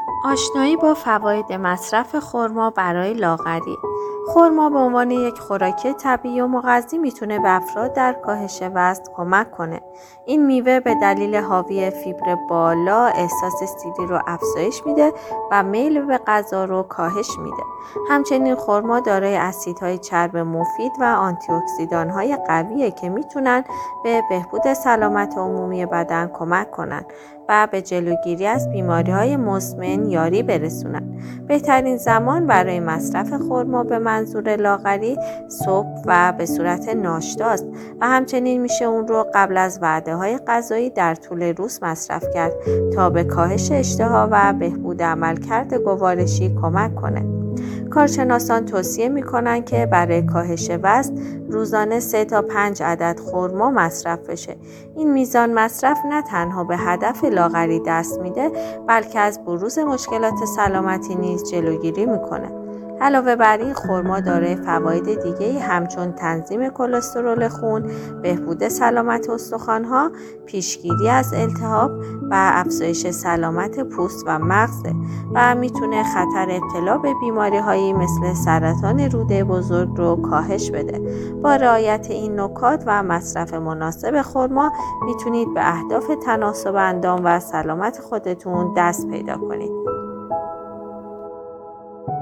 آشنایی با فواید مصرف خرما برای لاغری. خرما به عنوان یک خوراک طبیعی و مغذی میتونه به افراد در کاهش وزن کمک کنه. این میوه به دلیل حاوی فیبر بالا احساس سیری رو افزایش میده و میل به غذا رو کاهش میده. همچنین خرما دارای اسیدهای چرب مفید و آنتی اکسیدان‌های قویه که میتونن به بهبود سلامت عمومی بدن کمک کنن و به جلوگیری از بیماری‌های مزمن یاری برسونند. بهترین زمان برای مصرف خرما به منظور لاغری صبح و به صورت ناشتاست و همچنین میشه اون رو قبل از وعده‌های غذایی در طول روز مصرف کرد تا به کاهش اشتها و بهبود عملکرد گوارشی کمک کنه. کارشناسان توصیه میکنن که برای کاهش وزن روزانه 3 تا 5 عدد خرما مصرف بشه. این میزان مصرف نه تنها به هدف لاغری دست میده بلکه از بروز مشکلات سلامتی نیز جلوگیری میکنه. علاوه بر این خرما دارای فواید دیگه‌ای همچون تنظیم کلسترول خون، بهبود سلامت استخوان‌ها، پیشگیری از التهاب و افزایش سلامت پوست و مغزه و میتونه خطر ابتلا به بیماری‌هایی مثل سرطان روده بزرگ رو کاهش بده. با رعایت این نکات و مصرف مناسب خرما میتونید به اهداف تناسب اندام و سلامت خودتون دست پیدا کنید.